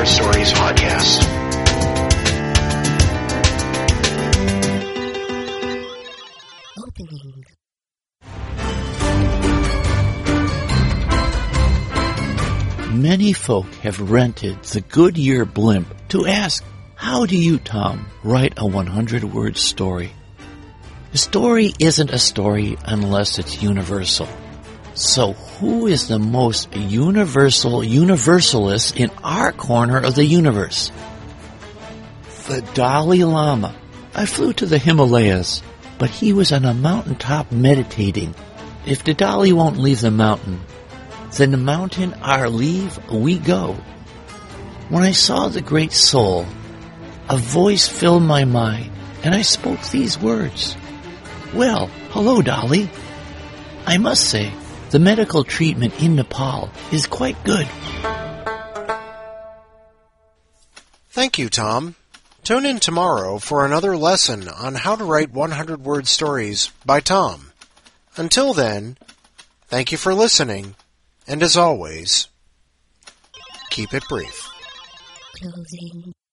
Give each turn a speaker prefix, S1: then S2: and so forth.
S1: Word Stories podcast.
S2: Opening. Many folk have rented the Goodyear blimp to ask, how do you, Tom, write a 100-word story? A story isn't a story unless it's universal. So who is the most universal universalist in our corner of the universe? The Dalai Lama. I flew to the Himalayas, but he was on a mountaintop meditating. If the Dalai won't leave the mountain, then the mountain our leave we go. When I saw the great soul, a voice filled my mind, and I spoke these words. Well, hello, Dalai. I must say, the medical treatment in Nepal is quite good.
S3: Thank you, Tom. Tune in tomorrow for another lesson on how to write 100-word stories by Tom. Until then, thank you for listening, and as always, keep it brief.
S2: Closing.